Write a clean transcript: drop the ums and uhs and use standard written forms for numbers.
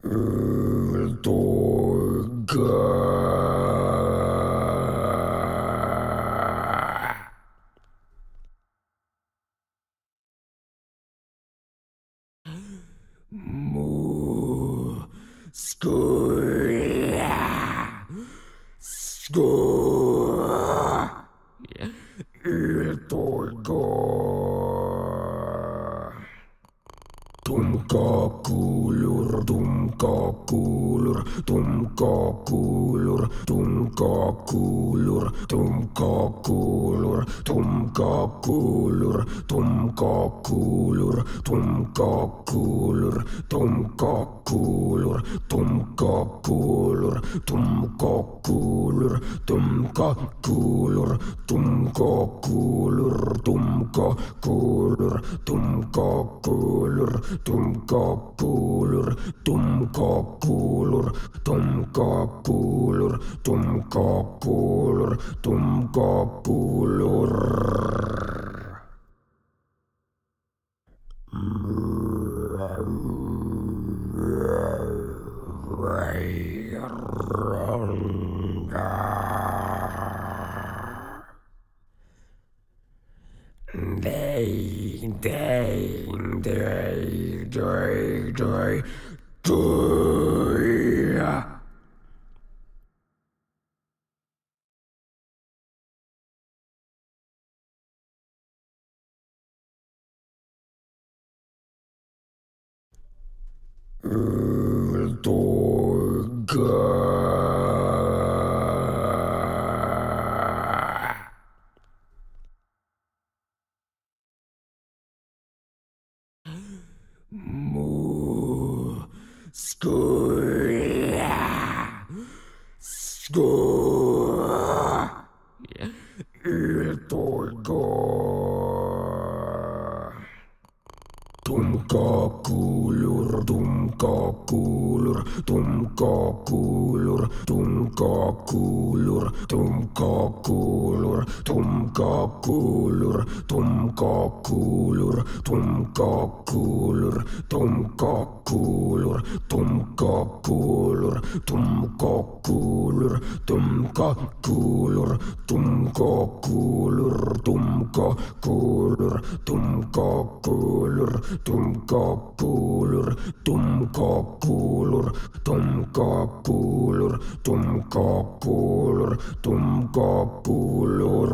Tumkakulur, tumkakulur, tumkakulur, tumkakulur, tumkakulur, tumkakulur, tumkakulur, tumkakulur, tumkakulur, tumkakulur, tumkakulur, tumkakulur, tumkakulur, tumkakulur, tumkakulur, tumkakulur, tumkakulur, tumkakulur, tumkakulur, tumkakulur. Tumkakulur, tumkakulur, tumkakulur, tumkakulur, tumkakulur, tumkakulur, tumkakulur, tumkakulur, tumkakulur, tumkakulur, tumkakulur, tumkakulur, tumkakulur, tumkakulur, tumkakulur, tumkakulur, tumkakulur, tumkakulur, tumkakulur, tumkakulur.